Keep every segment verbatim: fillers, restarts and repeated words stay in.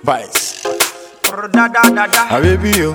Vice. Ah, baby, yo.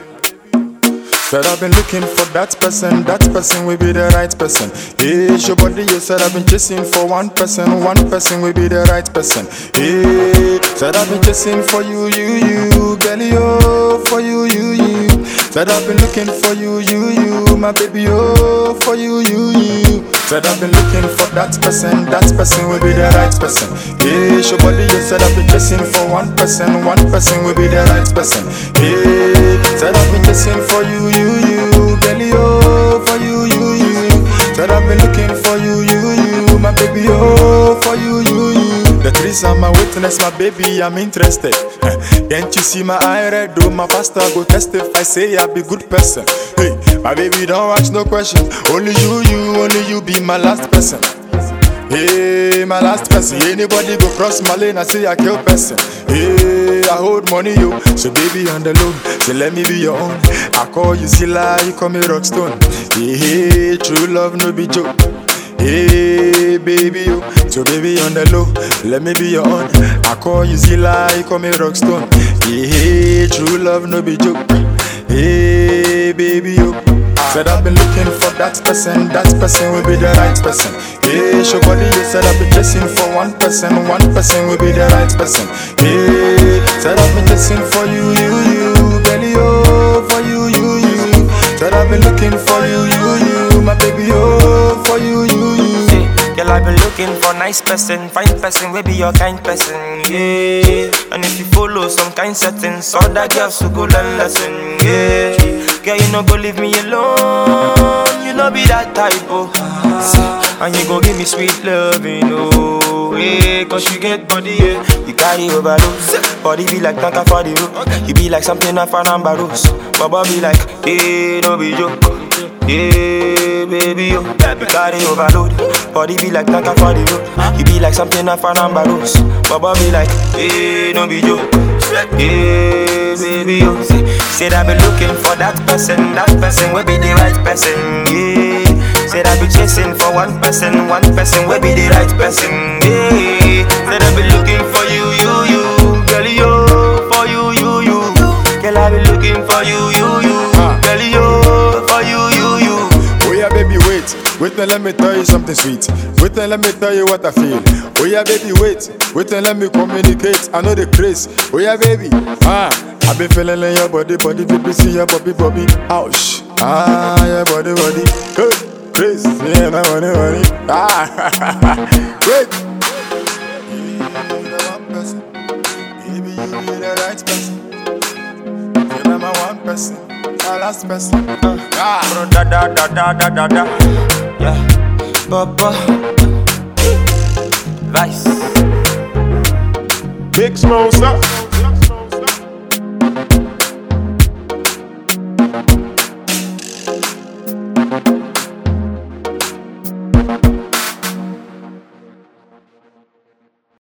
Said I've been looking for that person, that person will be the right person. Hey, your body, you said I've been chasing for one person, one person will be the right person. Hey, said I've been chasing for you, you, you, girl, yo, for you, you, you. Said I've been looking for you, you, you, my baby, oh, for you, you, you. Said I've been looking for that person, that person will be the right person. Hey, your body, you said I've been chasing for one person, one person will be the right person. Hey, said I've been chasing for you, you, you, girl, oh, for you, you, you. Said I've been looking for you, you, you, my baby, oh, for you, you, you. The trees are my witness, my baby, I'm interested. Can't you see my eye red? Do my pastor go testify, say I be good person. Hey, my baby, don't ask no question. Only you, you, only you be my last person. Hey, my last person. Anybody go cross my lane, I say I kill person. Hey, I hold money, yo. So baby on the low, so let me be your own. I call you Zilla, you call me Rockstone. Hey, hey, true love no be joke. Hey, baby, yo. So baby on the low, let me be your own. I call you Zilla, you call me Rockstone. Hey, hey, true love no be joke. Hey, baby, yo. Said I've been looking for that person, that person will be the right person. Hey, show body, you said I've been chasing for one person, one person will be the right person. Hey, said I've been chasing for you, you, you, belly, oh, for you, you, you. Said I've been looking for you, you, you, my baby, oh, for you, you, you. Hey, girl, I've been looking for nice person, fine person, will be your kind person, yeah. And if you follow some kind settings, all that girls will go learn lesson, yeah. Girl, you no go leave me alone. You no be that type, oh. And you go give me sweet loving, oh. Hey, cause you get body, yeah. You carry overdose. Body be like tanker for the road. You be like something off an ambaros. Baba be like, hey, no be joke. Yeah, baby, yo. You carry overload. Body be like tanker for the road. You be like something off an ambaros. Baba be like, hey, no be joke. Yeah, baby, yo. Said I be looking for that person, that person will be the right person, yeah. Said I be chasing for one person, one person will be the right person, yeah. Said I be looking for you, you, you, girl, yo, for you, you, you. Girl, I be looking for you, you, you, girl, yo, for you, you, you. Oh yeah, baby, wait, wait and let me tell you something sweet. Wait and let me tell you what I feel. Oh yeah, baby, wait, wait and let me communicate. I know the craze. Oh yeah, baby, ah. I been feeling in your body, body, baby, see your body, body. Ouch. Ah, your body, body. Hey, Chris, yeah, my money, money. Ah, wait. You're the one person. Baby, you be the right person. You're my one person, my last person. Uh, ah, da da da da da da da. Yeah, Papa. Vice. Big Smoke,